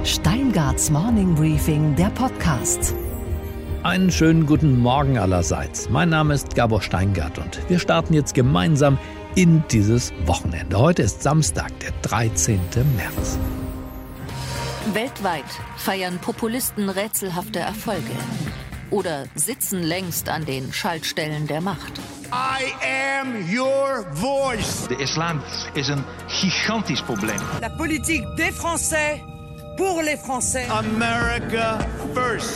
Steingarts Morning Briefing, der Podcast. Einen schönen guten Morgen allerseits. Mein Name ist Gabor Steingart und wir starten jetzt gemeinsam in dieses Wochenende. Heute ist Samstag, der 13. März. Weltweit feiern Populisten rätselhafte Erfolge oder sitzen längst an den Schaltstellen der Macht. I am your voice. De islam is een gigantisch probleem. La politique des Français pour les Français. America first.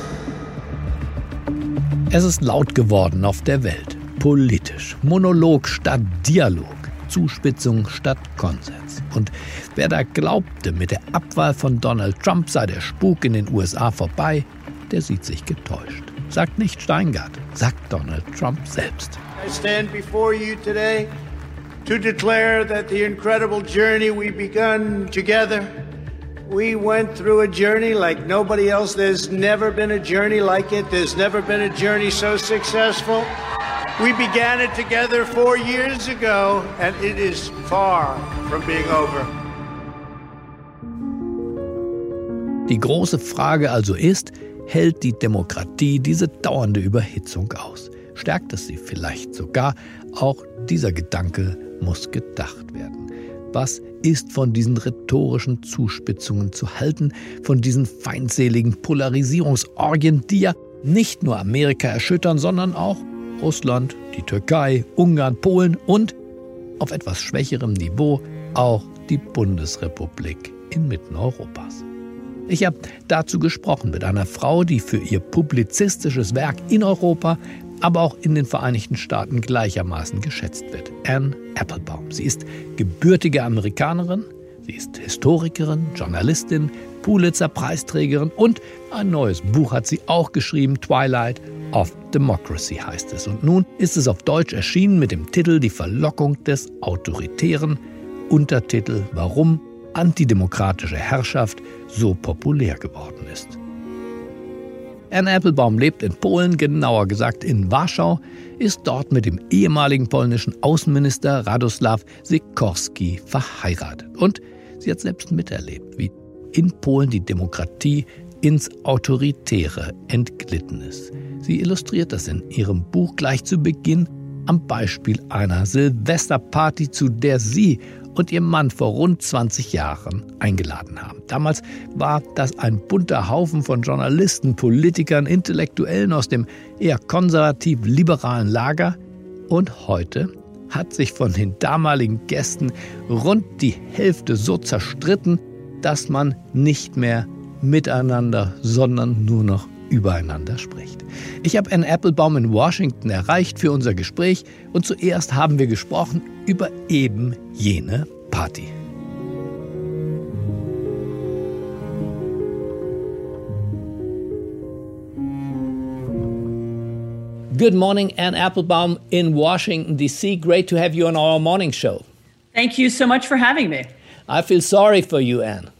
Es ist laut geworden auf der Welt. Politisch. Monolog statt Dialog. Zuspitzung statt Konsens. Und wer da glaubte, mit der Abwahl von Donald Trump sei der Spuk in den USA vorbei, der sieht sich getäuscht. Sagt nicht Steingart, sagt Donald Trump selbst. I stand before you today to declare that the incredible journey we begun together, we went through a journey like nobody else. There's never been a journey like it. There's never been a journey so successful. We began it together 4 years ago, and it is far from being over. Die große Frage also ist, hält die Demokratie diese dauernde Überhitzung aus? Stärkt es sie vielleicht sogar? Auch dieser Gedanke muss gedacht werden. Was ist von diesen rhetorischen Zuspitzungen zu halten, von diesen feindseligen Polarisierungsorgien, die ja nicht nur Amerika erschüttern, sondern auch Russland, die Türkei, Ungarn, Polen und auf etwas schwächerem Niveau auch die Bundesrepublik inmitten Europas. Ich habe dazu gesprochen mit einer Frau, die für ihr publizistisches Werk in Europa, aber auch in den Vereinigten Staaten gleichermaßen geschätzt wird. Anne Applebaum. Sie ist gebürtige Amerikanerin, sie ist Historikerin, Journalistin, Pulitzer-Preisträgerin und ein neues Buch hat sie auch geschrieben, Twilight of Democracy heißt es. Und nun ist es auf Deutsch erschienen mit dem Titel Die Verlockung des Autoritären, Untertitel Warum antidemokratische Herrschaft so populär geworden ist. Anne Applebaum lebt in Polen, genauer gesagt in Warschau, ist dort mit dem ehemaligen polnischen Außenminister Radosław Sikorski verheiratet. Und sie hat selbst miterlebt, wie in Polen die Demokratie ins Autoritäre entglitten ist. Sie illustriert das in ihrem Buch gleich zu Beginn am Beispiel einer Silvesterparty, zu der sie und ihr Mann vor rund 20 Jahren eingeladen haben. Damals war das ein bunter Haufen von Journalisten, Politikern, Intellektuellen aus dem eher konservativ-liberalen Lager. Und heute hat sich von den damaligen Gästen rund die Hälfte so zerstritten, dass man nicht mehr miteinander, sondern nur noch übereinander spricht. Ich habe Anne Applebaum in Washington erreicht für unser Gespräch und zuerst haben wir gesprochen über eben jene Party. Good morning, Anne Applebaum in Washington, D.C. Great to have you on our morning show. Thank you so much for having me. I feel sorry for you, Anne.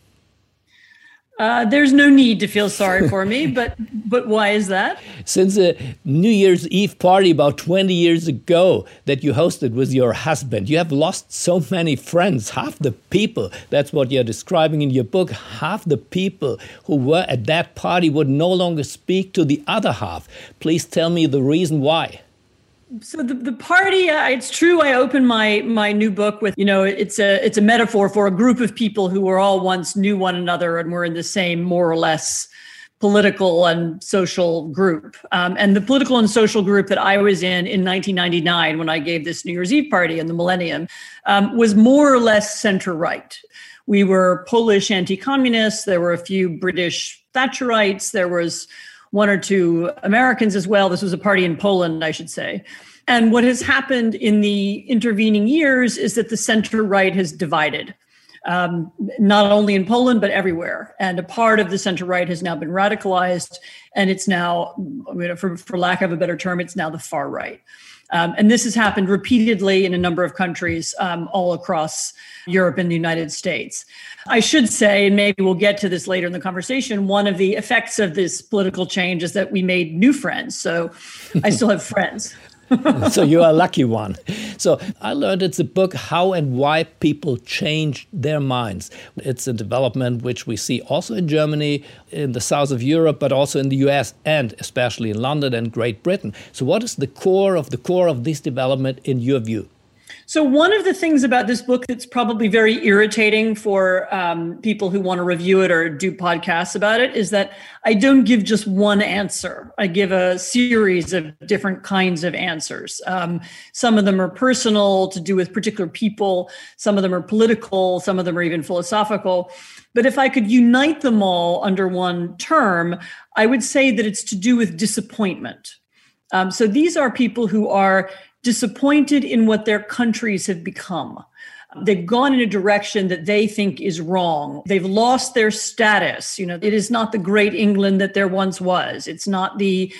There's no need to feel sorry for me, but why is that? Since a New Year's Eve party about 20 years ago that you hosted with your husband, you have lost so many friends. Half the people, that's what you're describing in your book, half the people who were at that party would no longer speak to the other half. Please tell me the reason why. So the party, it's true. I opened my new book with, it's a metaphor for a group of people who were all once knew one another and were in the same more or less political and social group. And the political and social group that I was in 1999, when I gave this New Year's Eve party in the millennium, was more or less center-right. We were Polish anti-communists. There were a few British Thatcherites. There was one or two Americans as well. This was a party in Poland, I should say. And what has happened in the intervening years is that the center-right has divided, not only in Poland, but everywhere. And a part of the center-right has now been radicalized, and it's now, for lack of a better term, it's now the far right. And this has happened repeatedly in a number of countries all across Europe and the United States. I should say, and maybe we'll get to this later in the conversation, one of the effects of this political change is that we made new friends. So I still have friends. So you are a lucky one. So I learned it's a book, How and Why People Change Their Minds. It's a development which we see also in Germany, in the south of Europe, but also in the US and especially in London and Great Britain. So what is the core of this development in your view? So one of the things about this book that's probably very irritating for people who want to review it or do podcasts about it is that I don't give just one answer. I give a series of different kinds of answers. Some of them are personal, to do with particular people. Some of them are political. Some of them are even philosophical. But if I could unite them all under one term, I would say that it's to do with disappointment. So these are people who are disappointed in what their countries have become. They've gone in a direction that they think is wrong. They've lost their status. It is not the great England that there once was. It's not the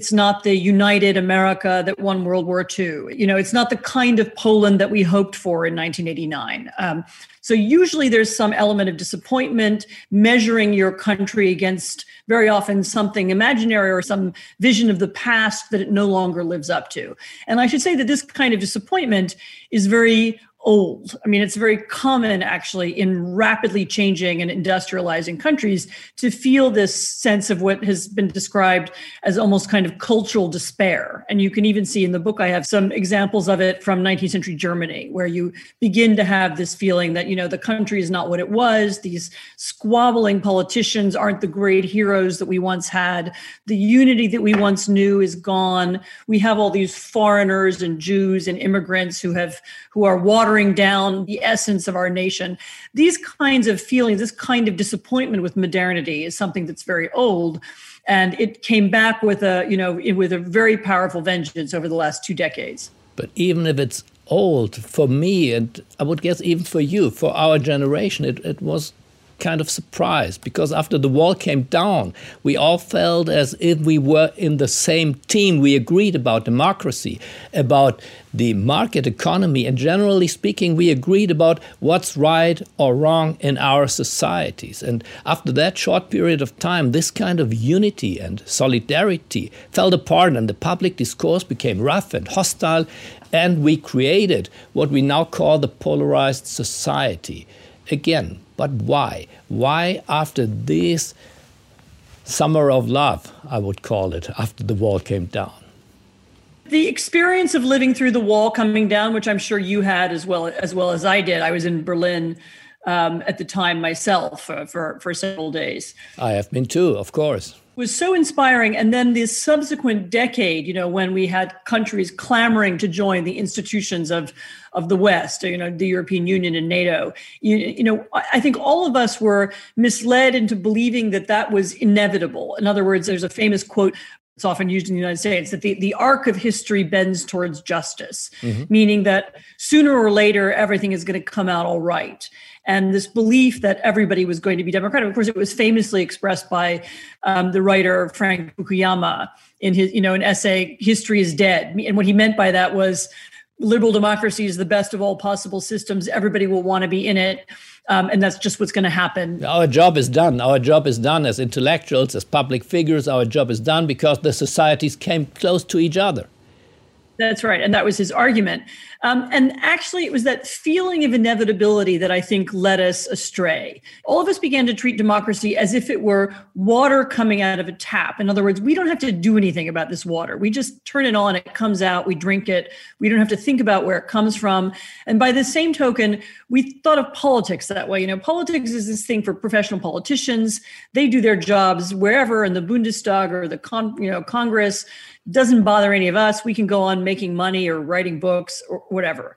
united America that won World War II. It's not the kind of Poland that we hoped for in 1989. So usually there's some element of disappointment, measuring your country against very often something imaginary or some vision of the past that it no longer lives up to. And I should say that this kind of disappointment is very old. I mean, it's very common actually in rapidly changing and industrializing countries to feel this sense of what has been described as almost kind of cultural despair. And you can even see in the book, I have some examples of it from 19th century Germany, where you begin to have this feeling that, the country is not what it was. These squabbling politicians aren't the great heroes that we once had. The unity that we once knew is gone. We have all these foreigners and Jews and immigrants who are watering down the essence of our nation. These kinds of feelings, this kind of disappointment with modernity is something that's very old. And it came back with a very powerful vengeance over the last 2 decades. But even if it's old, for me, and I would guess even for you, for our generation, it was kind of surprise, because after the wall came down, we all felt as if we were in the same team. We agreed about democracy, about the market economy, and generally speaking, we agreed about what's right or wrong in our societies. And after that short period of time, this kind of unity and solidarity fell apart, and the public discourse became rough and hostile, and we created what we now call the polarized society. Again, but why? Why after this summer of love, I would call it, after the wall came down? The experience of living through the wall coming down, which I'm sure you had as well as I did. I was in Berlin at the time myself for several days. I have been too, of course. Was so inspiring. And then this subsequent decade, when we had countries clamoring to join the institutions of the West, the European Union and NATO, I think all of us were misled into believing that was inevitable. In other words, there's a famous quote, it's often used in the United States, that the arc of history bends towards justice, meaning that sooner or later, everything is going to come out all right. And this belief that everybody was going to be democratic. Of course, it was famously expressed by the writer Frank Fukuyama in his, an essay, History is Dead. And what he meant by that was liberal democracy is the best of all possible systems. Everybody will want to be in it. And that's just what's going to happen. Our job is done. Our job is done as intellectuals, as public figures. Our job is done because the societies came close to each other. That's right. And that was his argument. And actually, it was that feeling of inevitability that I think led us astray. All of us began to treat democracy as if it were water coming out of a tap. In other words, we don't have to do anything about this water. We just turn it on, it comes out, we drink it. We don't have to think about where it comes from. And by the same token, we thought of politics that way. Politics is this thing for professional politicians. They do their jobs wherever in the Bundestag or the Congress. Doesn't bother any of us. We can go on making money or writing books or whatever.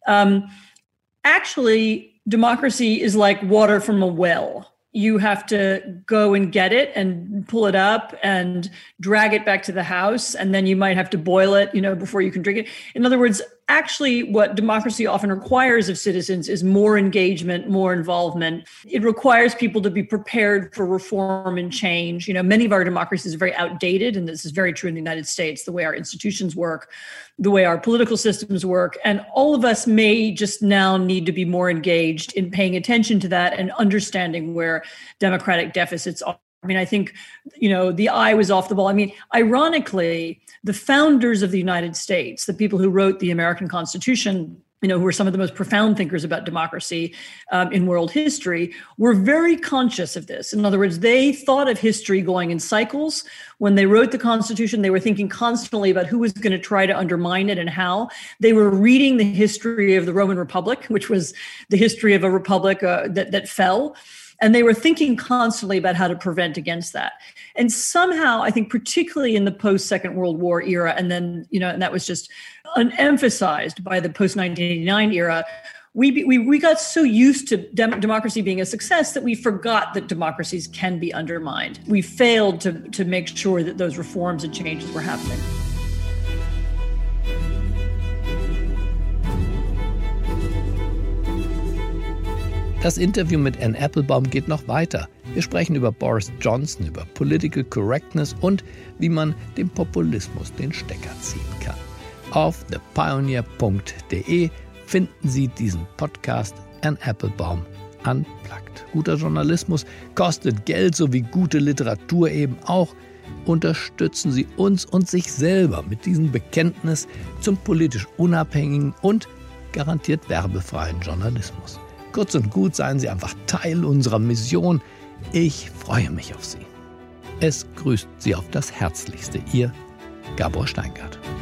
Actually, democracy is like water from a well. You have to go and get it and pull it up and drag it back to the house. And then you might have to boil it, before you can drink it. In other words, actually what democracy often requires of citizens is more engagement, more involvement. It requires people to be prepared for reform and change. Many of our democracies are very outdated, and this is very true in the United States, the way our institutions work, the way our political systems work. And all of us may just now need to be more engaged in paying attention to that and understanding where democratic deficits I mean, I think, the eye was off the ball. I mean, ironically, the founders of the United States, the people who wrote the American Constitution, who were some of the most profound thinkers about democracy in world history, were very conscious of this. In other words, they thought of history going in cycles. When they wrote the Constitution, they were thinking constantly about who was going to try to undermine it and how. They were reading the history of the Roman Republic, which was the history of a republic that fell. And they were thinking constantly about how to prevent against that. And somehow, I think particularly in the post-Second World War era, and then, and that was just emphasized by the post-1989 era, we got so used to democracy being a success that we forgot that democracies can be undermined. We failed to make sure that those reforms and changes were happening. Das Interview mit Anne Applebaum geht noch weiter. Wir sprechen über Boris Johnson, über Political Correctness und wie man dem Populismus den Stecker ziehen kann. Auf thepioneer.de finden Sie diesen Podcast Anne Applebaum Unplugged. Guter Journalismus kostet Geld, so wie gute Literatur eben auch. Unterstützen Sie uns und sich selber mit diesem Bekenntnis zum politisch unabhängigen und garantiert werbefreien Journalismus. Kurz und gut, seien Sie einfach Teil unserer Mission. Ich freue mich auf Sie. Es grüßt Sie auf das Herzlichste, Ihr Gabor Steingart.